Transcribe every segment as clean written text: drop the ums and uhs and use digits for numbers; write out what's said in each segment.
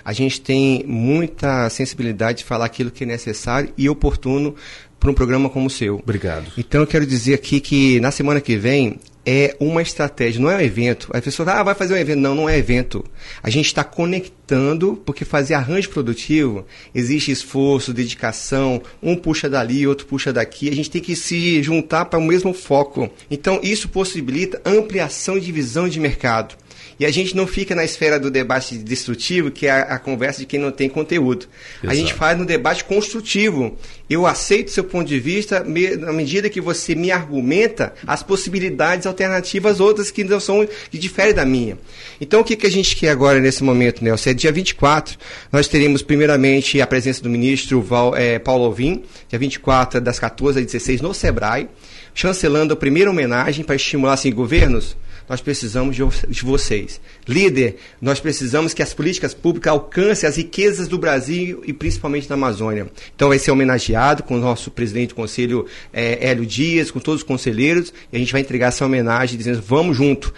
a gente tem muita sensibilidade de falar aquilo que é necessário e oportuno para um programa como o seu. Obrigado. Então eu quero dizer aqui que na semana que vem é uma estratégia, não é um evento. A pessoa vai fazer um evento. Não, não é evento. A gente está conectando, porque fazer arranjo produtivo existe esforço, dedicação, um puxa dali, outro puxa daqui. A gente tem que se juntar para o mesmo foco. Então isso possibilita ampliação e divisão de mercado. E a gente não fica na esfera do debate destrutivo, que é a conversa de quem não tem conteúdo. Exato. A gente faz no debate construtivo. Eu aceito seu ponto de vista na medida que você me argumenta as possibilidades alternativas, outras que não são, que diferem da minha. Então, o que a gente quer agora nesse momento, Nelson? É dia 24, nós teremos primeiramente a presença do ministro Paulo Alvim, dia 24, das 14 às 16, no Sebrae, chancelando a primeira homenagem para estimular, assim, governos. Nós precisamos de vocês. Líder, nós precisamos que as políticas públicas alcancem as riquezas do Brasil e principalmente da Amazônia. Então vai ser homenageado com o nosso presidente do conselho, Hélio Dias, com todos os conselheiros, e a gente vai entregar essa homenagem dizendo, vamos junto.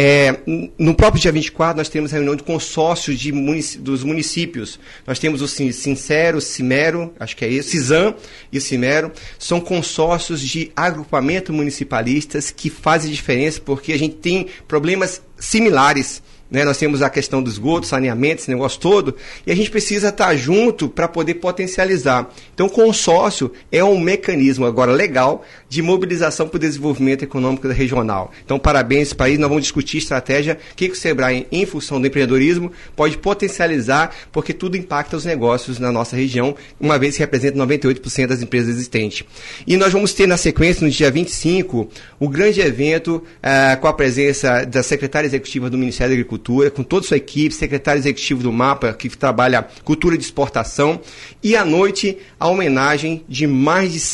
No próprio dia 24, nós temos a reunião de consórcio dos municípios. Nós temos o Sincero, Cimero, acho que é isso, Cisam e Cimero, são consórcios de agrupamento municipalistas que fazem diferença porque a gente tem problemas similares, né? Nós temos a questão do esgoto, saneamento, esse negócio todo, e a gente precisa estar junto para poder potencializar. Então, o consórcio é um mecanismo agora legal de mobilização para o desenvolvimento econômico regional. Então, parabéns para isso, nós vamos discutir estratégia, o que o Sebrae, em função do empreendedorismo, pode potencializar, porque tudo impacta os negócios na nossa região, uma vez que representa 98% das empresas existentes. E nós vamos ter na sequência, no dia 25, o grande evento com a presença da secretária executiva do Ministério da Agricultura, com toda a sua equipe, secretário executivo do MAPA, que trabalha cultura de exportação, e à noite a homenagem de mais de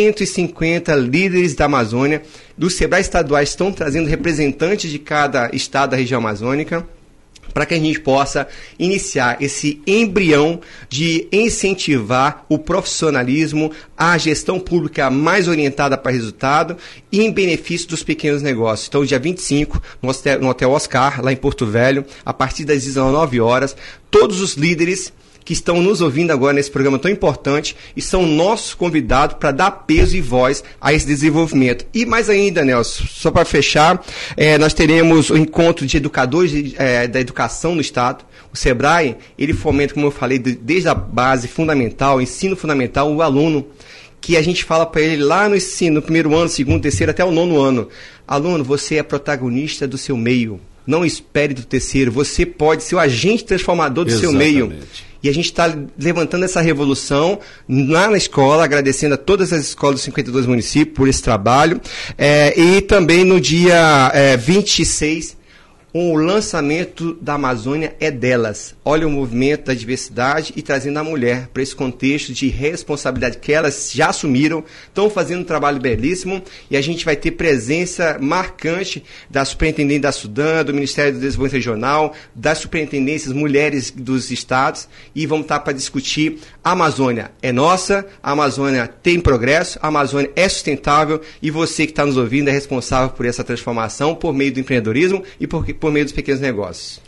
150 líderes da Amazônia, dos Sebrae estaduais, estão trazendo representantes de cada estado da região amazônica, para que a gente possa iniciar esse embrião de incentivar o profissionalismo, a gestão pública mais orientada para resultado e em benefício dos pequenos negócios. Então, dia 25, no Hotel Oscar, lá em Porto Velho, a partir das 19 horas, todos os líderes que estão nos ouvindo agora nesse programa tão importante e são nossos convidados para dar peso e voz a esse desenvolvimento. E mais ainda, Nelson, só para fechar, nós teremos o encontro de educadores da educação no Estado. O Sebrae, ele fomenta, como eu falei, desde a base fundamental, ensino fundamental, o aluno, que a gente fala para ele lá no ensino, no primeiro ano, segundo, terceiro, até o 9º ano. Aluno, você é protagonista do seu meio. Não espere do terceiro. Você pode ser o agente transformador do seu meio. E a gente está levantando essa revolução lá na escola, agradecendo a todas as escolas dos 52 municípios por esse trabalho. E também no dia 26, o lançamento da Amazônia é delas. Olha o movimento da diversidade e trazendo a mulher para esse contexto de responsabilidade que elas já assumiram, estão fazendo um trabalho belíssimo e a gente vai ter presença marcante da Superintendente da Sudam, do Ministério do Desenvolvimento Regional, das superintendências mulheres dos estados e vamos estar para discutir a Amazônia é nossa, a Amazônia tem progresso, a Amazônia é sustentável e você que está nos ouvindo é responsável por essa transformação por meio do empreendedorismo e por meio dos pequenos negócios.